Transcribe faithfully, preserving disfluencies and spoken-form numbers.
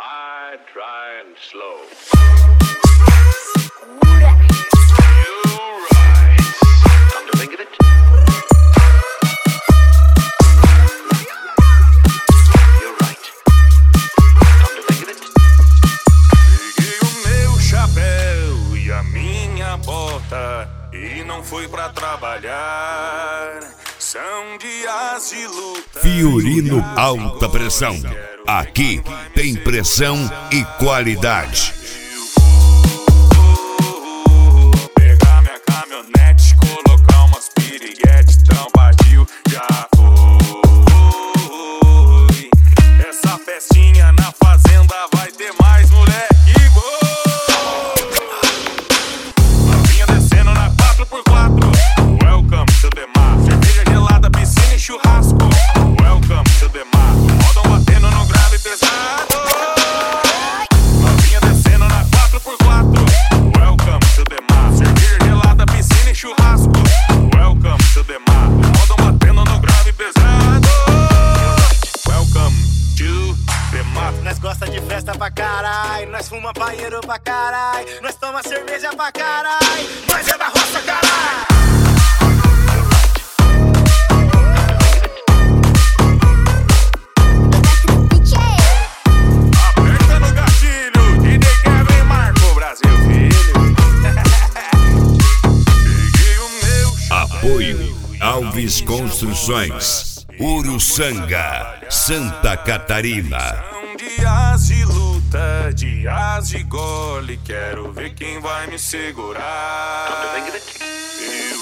I try and slow. You're right. Come to think of it. You're right. Come to think of it. Peguei o meu chapéu e a minha bota e não fui pra trabalhar. São dias de luta. Fiorino Alta Pressão. Aqui tem pressão e qualidade. Pegar minha caminhonete, colocar umas piriguete, trampadil, já foi. Essa festinha na fazenda vai ter mais moleque bom. Novinha descendo na quatro por quatro. Welcome to the mar. Cerveja gelada, piscina e churrasco. Welcome to the mar. Rodam batendo no grave pesado. Novinha descendo na quatro por quatro. Welcome to the mar. Cerveja gelada, piscina e churrasco. Welcome to the mar. Rodam batendo no grave pesado. Welcome to the mar. Nós gosta de festa pra carai, nós fuma paieiro pra carai, nós toma cerveja pra carai, nós é da roça, carai. Aperta no gatilho, D J Kevin Marco, Brasil, filho. Peguei o meu Apoio Alves Construções, Uruçanga, Santa Catarina. São dias de luta, dias de gole. Quero ver quem vai me segurar. Come to think of it. Eu